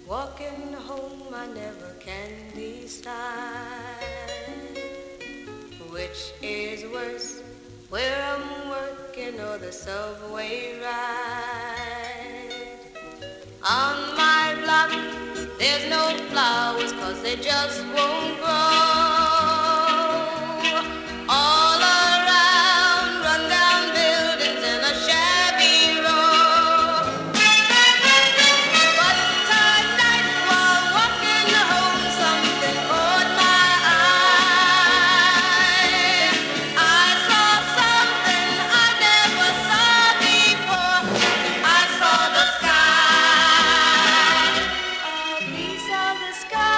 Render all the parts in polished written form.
Walking home I never can decide which is worse, where I'm working or the subway ride. On my block there's no flowers 'cause they just won't grow. All around run-down buildings in a shabby row. But tonight while walking home something caught my eye. I saw something I never saw before. I saw the sky, a piece of the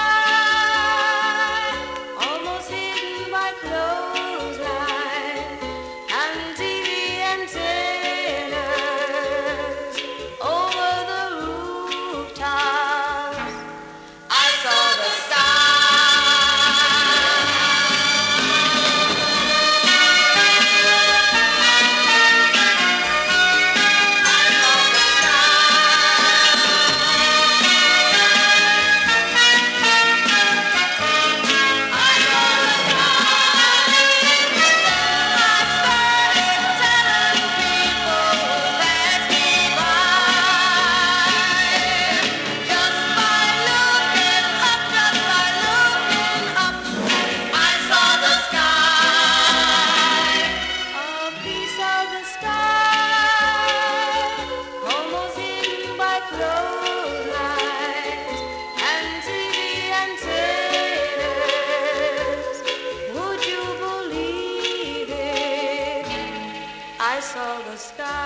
sky, almost hidden by clothesline and TV antennas over the rooftops. I saw the I saw the sky.